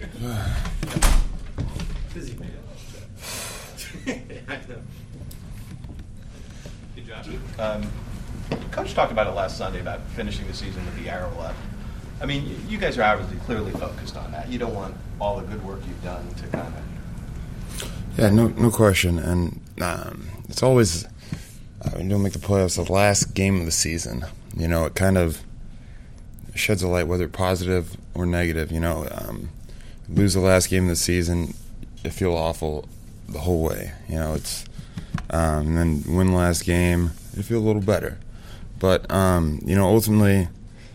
Busy man. I know. Hey, Josh. Coach talked about it last Sunday about finishing the season with the arrow left. I mean, you guys are obviously clearly focused on that. You don't want all the good work you've done to kind of... Yeah, no question. And it's always, when you don't make the playoffs, the last game of the season, it kind of sheds a light, whether positive or negative. Lose the last game of the season, you feel awful the whole way. It's and then win the last game, you feel a little better. But ultimately,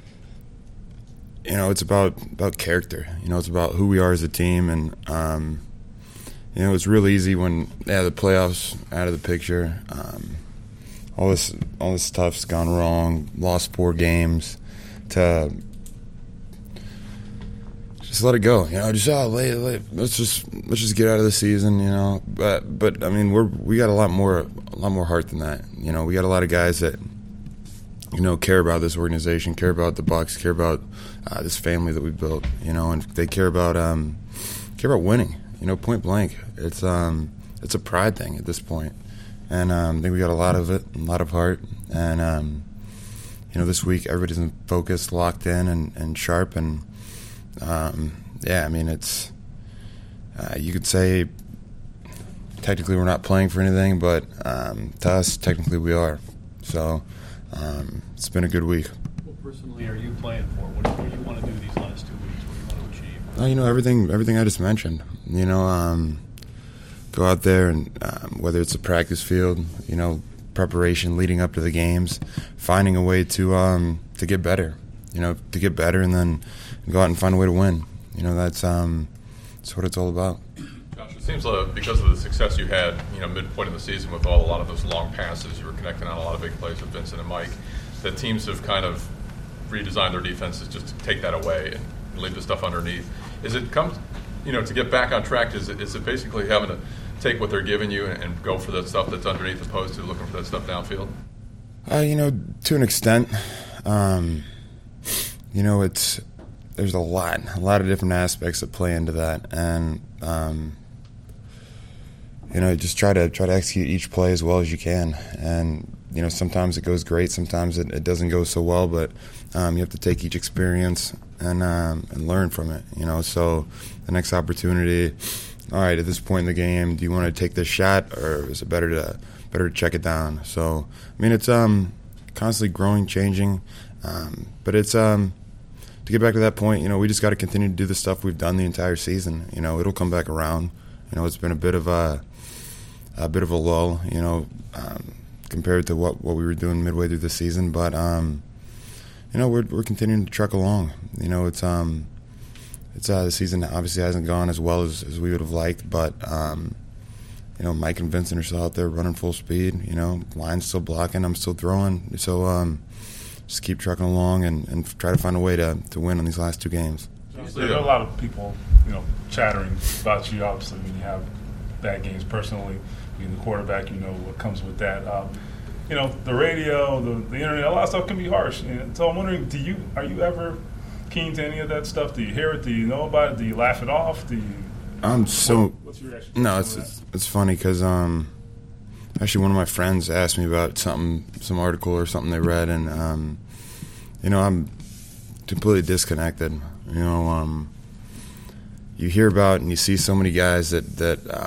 it's about character. It's about who we are as a team, and it's real easy when the playoffs out of the picture. All this stuff's gone wrong. Lost 4 games. To just let it go. Let's just get out of the season. But I mean, we got a lot more heart than that. We got a lot of guys that care about this organization, care about the Bucs, care about this family that we built. And they care about winning. Point blank. It's a pride thing at this point, and I think we got a lot of it, a lot of heart, and this week everybody's focused, locked in, and sharp, and I mean it's you could say technically we're not playing for anything, but to us technically we are. So it's been a good week. What personally are you playing for? What do you want to do these last 2 weeks? What do you want to achieve? Everything I just mentioned. Go out there and whether it's a practice field, preparation leading up to the games, finding a way to get better, and then go out and find a way to win. That's what it's all about. Josh, it seems like because of the success you had, midpoint of the season with a lot of those long passes, you were connecting on a lot of big plays with Vincent and Mike, that teams have kind of redesigned their defenses just to take that away and leave the stuff underneath. Is it to get back on track, is it basically having to take what they're giving you and go for that stuff that's underneath opposed to looking for that stuff downfield? To an extent. There's a lot of different aspects that play into that, and just try to execute each play as well as you can. And sometimes it goes great, sometimes it doesn't go so well, but you have to take each experience and learn from it. So the next opportunity, all right, at this point in the game, do you want to take this shot, or is it better to check it down? So I mean, it's constantly growing, changing, but it's to get back to that point, we just got to continue to do the stuff we've done the entire season. It'll come back around. It's been a bit of a lull, compared to what we were doing midway through the season. But we're continuing to truck along. The season obviously hasn't gone as well as we would have liked, but Mike and Vincent are still out there running full speed. Line's still blocking, I'm still throwing. So just keep trucking along and try to find a way to win on these last 2 games. There are a lot of people, chattering about you. Obviously, when you have bad games personally, being the quarterback, what comes with that. The radio, the internet, a lot of stuff can be harsh. So I'm wondering, are you ever keen to any of that stuff? Do you hear it? Do you know about it? Do you laugh it off? What's your reaction? No, it's funny because actually one of my friends asked me about some article or something they read, and I'm completely disconnected. You hear about and you see so many guys that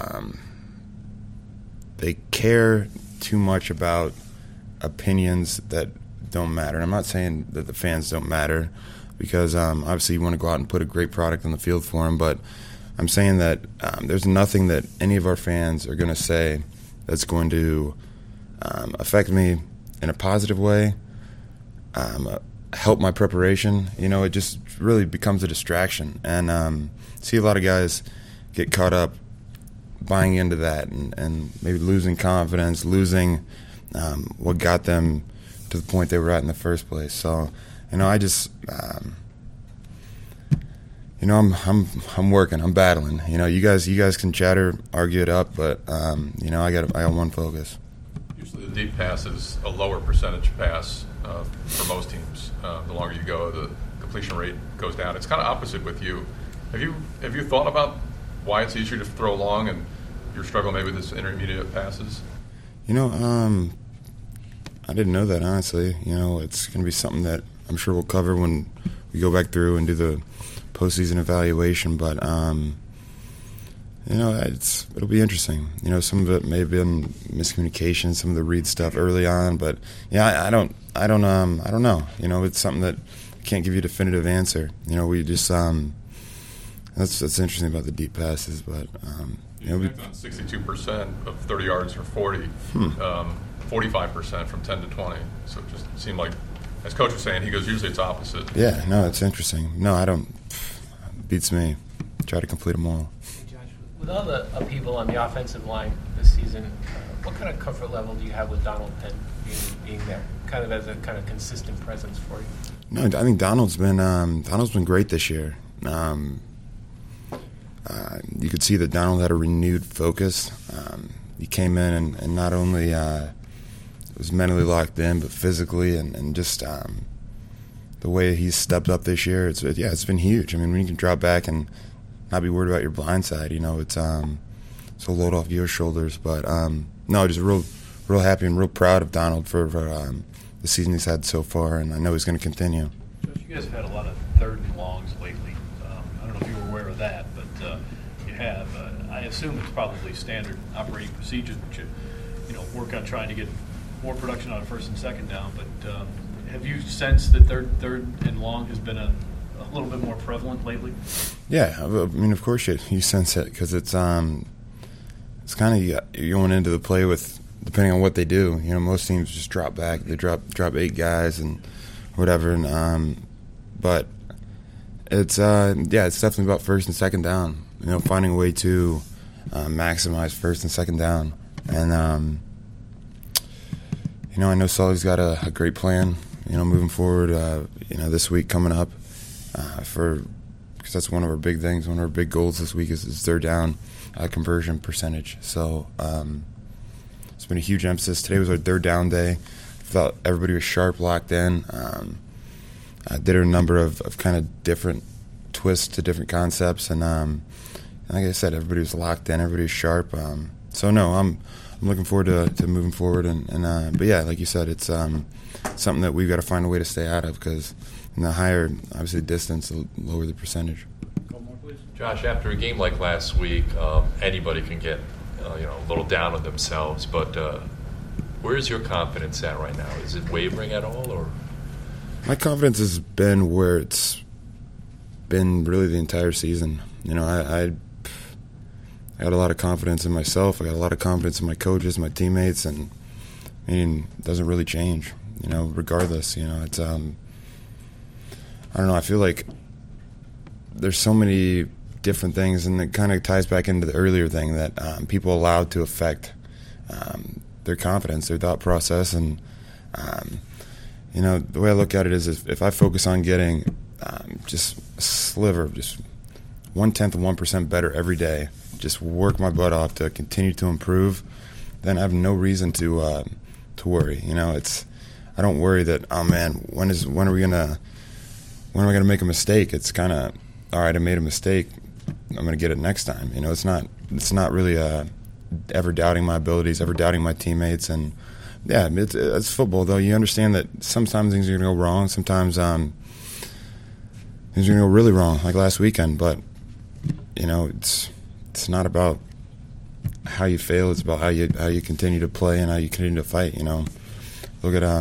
they care too much about opinions that don't matter. And I'm not saying that the fans don't matter, because obviously you want to go out and put a great product on the field for them, but I'm saying that there's nothing that any of our fans are going to say that's going to affect me in a positive way, help my preparation. It just really becomes a distraction. And see a lot of guys get caught up buying into that and maybe losing confidence, losing what got them to the point they were at in the first place. So, I just, I'm working, I'm battling. You guys can chatter, argue it up, but I got one focus. Usually the deep pass is a lower percentage pass for most teams. The longer you go, the completion rate goes down. It's kind of opposite with you. Have you thought about why it's easier to throw long and your struggle maybe with this intermediate passes? I didn't know that, honestly. It's going to be something that I'm sure we'll cover when we go back through and do the postseason evaluation. But, it'll be interesting. Some of it may have been miscommunication, some of the read stuff early on. But, yeah, I don't know. It's something that I can't give you a definitive answer. We just that's interesting about the deep passes. But, you on 62% of 30 yards or 40, 45% from 10 to 20. So it just seemed like, as Coach was saying, he goes, usually it's opposite. Yeah, no, it's interesting. No, I don't. Beats me. Try to complete them all. Hey, Josh, with all the upheaval on the offensive line this season, what kind of comfort level do you have with Donald Penn being there, kind of as a kind of consistent presence for you? No, I think Donald's been great this year. You could see that Donald had a renewed focus. He came in and not only was mentally locked in, but physically and just the way he's stepped up this year. It's been huge. I mean, when you can drop back and not be worried about your blind side, it's a load off your shoulders. But no, just real happy and real proud of Donald for the season he's had so far, and I know he's going to continue. Josh, you guys have had a lot of third and longs lately. I don't know if you were aware of that, but you have. I assume it's probably standard operating procedure that you work on trying to get more production on first and second down. But have you sensed that third and long has been a little bit more prevalent lately? Yeah, I mean, of course you sense it because it's kind of you're going into the play with, depending on what they do. Most teams just drop back. They drop 8 guys and whatever. And but it's it's definitely about first and second down. Finding a way to maximize first and second down. And I know Sully's got a great plan. Moving forward. This week coming up because that's one of our big things. One of our big goals this week is third down conversion percentage. So it's been a huge emphasis. Today was our third down day. Thought everybody was sharp, locked in. I did a number of kind of different twists to different concepts, and like I said, everybody was locked in. Everybody was sharp. So no, I'm looking forward to moving forward, and but yeah, like you said, it's something that we've got to find a way to stay out of because the higher, obviously, distance, the lower the percentage. Josh, after a game like last week, anybody can get a little down on themselves. But where's your confidence at right now? Is it wavering at all, or? My confidence has been where it's been really the entire season. I got a lot of confidence in myself. I got a lot of confidence in my coaches, my teammates, and it doesn't really change. Regardless. It's I don't know. I feel like there's so many different things, and it kind of ties back into the earlier thing that people allowed to affect their confidence, their thought process, and the way I look at it is if I focus on getting just a sliver, just 1/10 of 1% better every day, just work my butt off to continue to improve, then I have no reason to worry. I don't worry that, oh man, when are we gonna make a mistake? It's kind of, all right, I made a mistake, I'm gonna get it next time. It's not really ever doubting my abilities, ever doubting my teammates, and yeah, it's football though. You understand that sometimes things are gonna go wrong, sometimes things are gonna go really wrong, like last weekend. But it's not about how you fail; it's about how you continue to play and how you continue to fight. Look at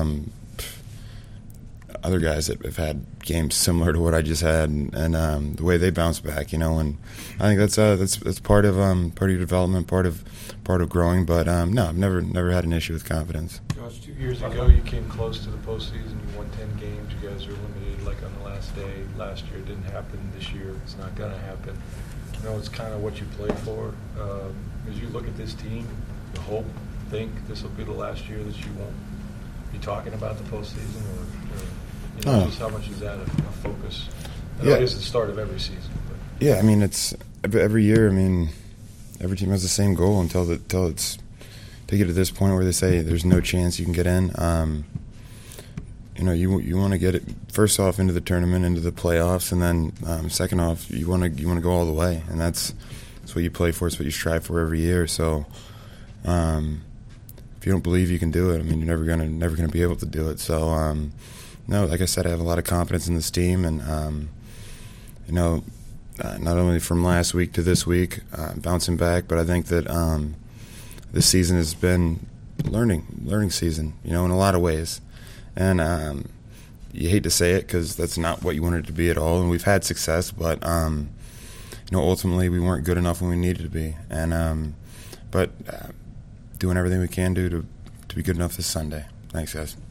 other guys that have had games similar to what I just had, and the way they bounce back. And I think that's part of your development, part of growing. But no, I've never had an issue with confidence. Josh, 2 years ago you came close to the postseason. You won 10 games. You guys were eliminated like on the last day. Last year it didn't happen. This year it's not going to happen. It's kind of what you play for. As you look at this team, you think this will be the last year that you won't be talking about the postseason, or just how much is that a focus? I know it is the start of every season. But. Yeah, I mean, it's every year. I mean, every team has the same goal until they get to this point where they say there's no chance you can get in. you want to get it first off into the tournament, into the playoffs, and then second off, you want to go all the way, and that's what you play for. It's what you strive for every year. So, if you don't believe you can do it, I mean, you're never gonna be able to do it. So, no, like I said, I have a lot of confidence in this team, and not only from last week to this week, bouncing back, but I think that this season has been learning season, in a lot of ways. And you hate to say it because that's not what you wanted it to be at all. And we've had success, but ultimately we weren't good enough when we needed to be. And but doing everything we can do to be good enough this Sunday. Thanks, guys.